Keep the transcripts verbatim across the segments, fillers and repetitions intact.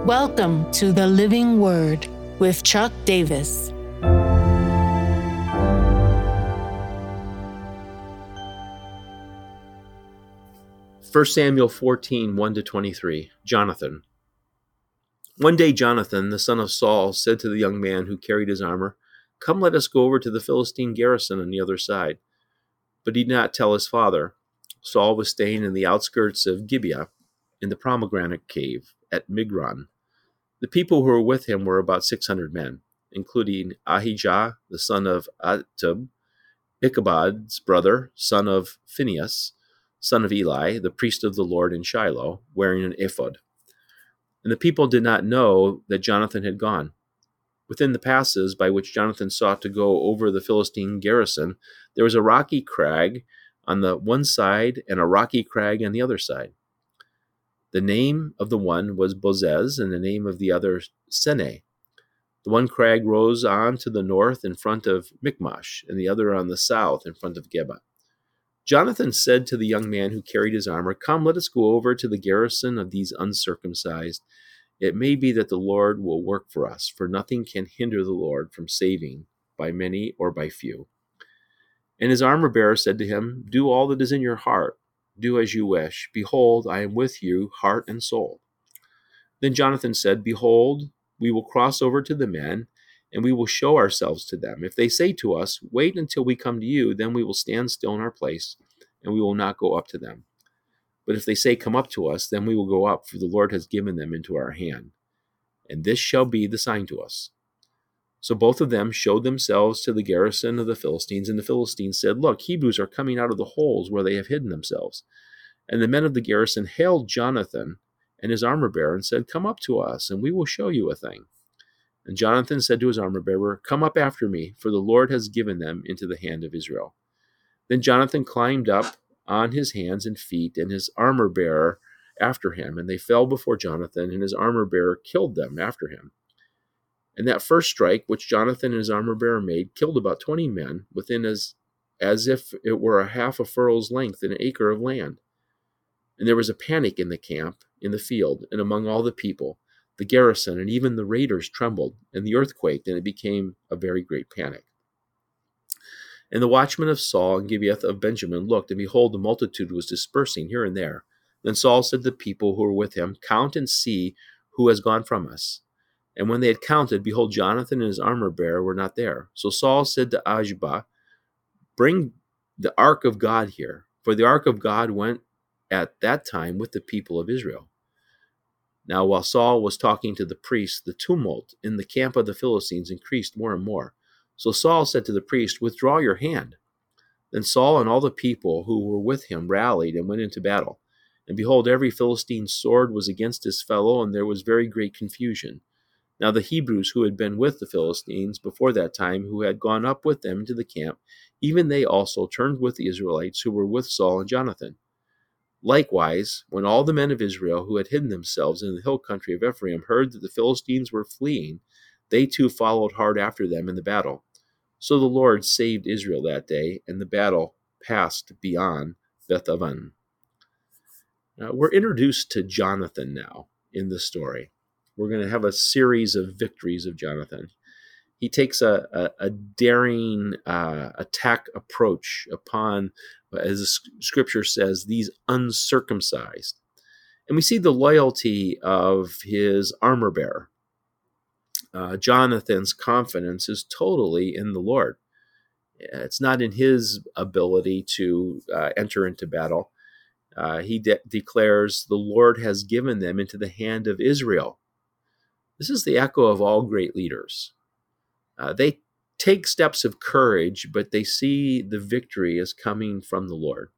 Welcome to the Living Word with Chuck Davis. First Samuel fourteen, one to twenty-three, Jonathan. One day Jonathan, the son of Saul, said to the young man who carried his armor, "Come, let us go over to the Philistine garrison on the other side." But he did not tell his father. Saul was staying in the outskirts of Gibeah, in the pomegranate cave at Migron. The people who were with him were about six hundred men, including Ahijah, the son of Ahitub, Ichabod's brother, son of Phinehas, son of Eli, the priest of the Lord in Shiloh, wearing an ephod. And the people did not know that Jonathan had gone. Within the passes by which Jonathan sought to go over the Philistine garrison, there was a rocky crag on the one side and a rocky crag on the other side. The name of the one was Bozez, and the name of the other Seneh. The one crag rose on to the north in front of Michmash, and the other on the south in front of Geba. Jonathan said to the young man who carried his armor, "Come, let us go over to the garrison of these uncircumcised. It may be that the Lord will work for us, for nothing can hinder the Lord from saving by many or by few." And his armor-bearer said to him, "Do all that is in your heart. Do as you wish. Behold, I am with you, heart and soul." Then Jonathan said, "Behold, we will cross over to the men, and we will show ourselves to them. If they say to us, 'Wait until we come to you,' then we will stand still in our place, and we will not go up to them. But if they say, 'Come up to us,' then we will go up, for the Lord has given them into our hand. And this shall be the sign to us." So both of them showed themselves to the garrison of the Philistines, and the Philistines said, "Look, Hebrews are coming out of the holes where they have hidden themselves." And the men of the garrison hailed Jonathan and his armor-bearer and said, "Come up to us, and we will show you a thing." And Jonathan said to his armor-bearer, "Come up after me, for the Lord has given them into the hand of Israel." Then Jonathan climbed up on his hands and feet, and his armor-bearer after him, and they fell before Jonathan, and his armor-bearer killed them after him. And that first strike which Jonathan and his armor-bearer made killed about twenty men within as, as if it were a half a furlong's length in an acre of land. And there was a panic in the camp, in the field, and among all the people. The garrison and even the raiders trembled, and the earth quaked, and it became a very great panic. And the watchmen of Saul and Gibeath of Benjamin looked, and behold, the multitude was dispersing here and there. Then Saul said to the people who were with him, "Count and see who has gone from us." And when they had counted, behold, Jonathan and his armor-bearer were not there. So Saul said to Ahijah, "Bring the ark of God here," for the ark of God went at that time with the people of Israel. Now while Saul was talking to the priests, the tumult in the camp of the Philistines increased more and more. So Saul said to the priest, "Withdraw your hand." Then Saul and all the people who were with him rallied and went into battle. And behold, every Philistine's sword was against his fellow, and there was very great confusion. Now the Hebrews who had been with the Philistines before that time, who had gone up with them into the camp, even they also turned with the Israelites who were with Saul and Jonathan. Likewise, when all the men of Israel who had hidden themselves in the hill country of Ephraim heard that the Philistines were fleeing, they too followed hard after them in the battle. So the Lord saved Israel that day, and the battle passed beyond Beth-aven. Now, we're introduced to Jonathan now in the story. We're going to have a series of victories of Jonathan. He takes a, a, a daring uh, attack approach upon, as the scripture says, these uncircumcised. And we see the loyalty of his armor-bearer. Uh, Jonathan's confidence is totally in the Lord. It's not in his ability to uh, enter into battle. Uh, he de- declares, "The Lord has given them into the hand of Israel." This is the echo of all great leaders. Uh, they take steps of courage, but they see the victory as coming from the Lord.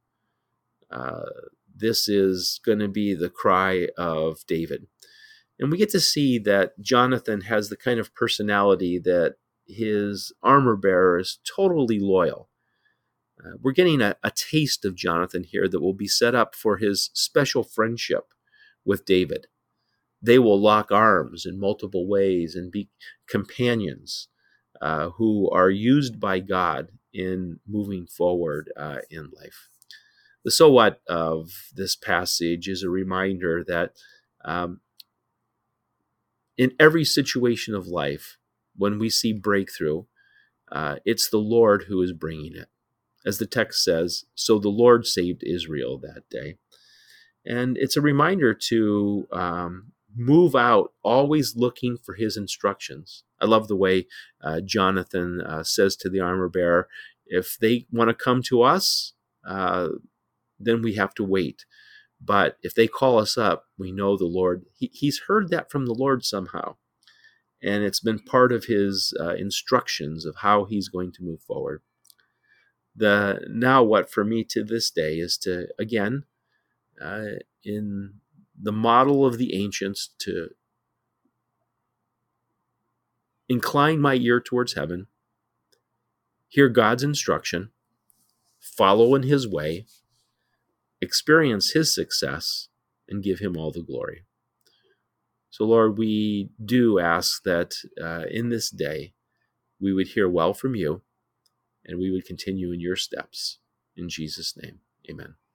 Uh, this is going to be the cry of David. And we get to see that Jonathan has the kind of personality that his armor-bearer is totally loyal. Uh, we're getting a, a taste of Jonathan here that will be set up for his special friendship with David. They will lock arms in multiple ways and be companions uh, who are used by God in moving forward uh, in life. The so what of this passage is a reminder that um, in every situation of life, when we see breakthrough, uh, it's the Lord who is bringing it. As the text says, so the Lord saved Israel that day. And it's a reminder to um, move out, always looking for his instructions. I love the way uh, Jonathan uh, says to the armor bearer, if they want to come to us, uh, then we have to wait. But if they call us up, we know the Lord. He, he's heard that from the Lord somehow. And it's been part of his uh, instructions of how he's going to move forward. The now what for me to this day is to, again, uh, in the model of the ancients, to incline my ear towards heaven, hear God's instruction, follow in his way, experience his success, and give him all the glory. So, Lord, we do ask that uh, in this day we would hear well from you, and we would continue in your steps. In Jesus' name, amen.